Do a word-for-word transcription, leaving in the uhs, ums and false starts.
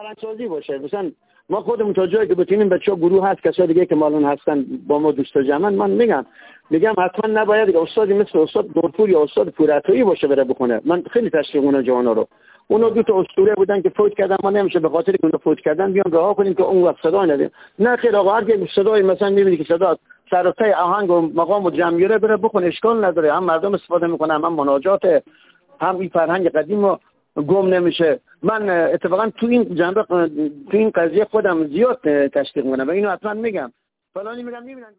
فرهنگ‌سازی باشه. مثلا ما خودمون تا جایی که بتونیم بچه‌ها گروه هست کسای دیگه که مالون هستن با ما دوست جمعن، من میگم میگم حتما نباید استادی مثل استاد نورپور یا استاد پورعطایی باشه بره بخونه. من خیلی تشویق اون جوانا رو، اونا دو تا اسطوره بودن که فوت کردن، ما نمیشه به خاطر اینکه فوت کردن بیان رها کنیم که اون وقت صدا ندیم. نه خیر آقا، هر کی صدای مثلا میبینی که صدا سراسای آهنگ و مقام و جمعیت بره بخونه، اشکال نداره. هم مردم استفاده میکنن، هم مناجات، هم این فرهنگ قدیم رو گم نمیشه. من اتفاقا تو این جنبه تو این قضیه خودم زیاد تشویق میکنم و اینو حتما میگم. فلانی میگم میبینن